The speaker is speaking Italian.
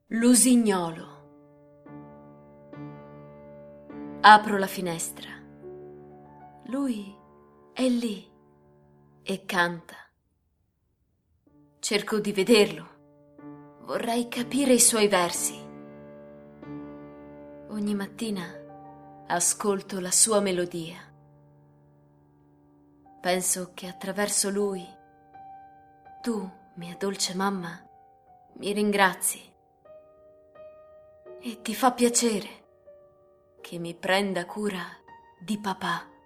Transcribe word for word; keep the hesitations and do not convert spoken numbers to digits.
L'usignolo. Apro la finestra. Lui è lì e canta. Cerco di vederlo. Vorrei capire i suoi versi. Ogni mattina ascolto la sua melodia. Penso che attraverso lui tu, mia dolce mamma, mi ringrazi e ti fa piacere che mi prenda cura di papà.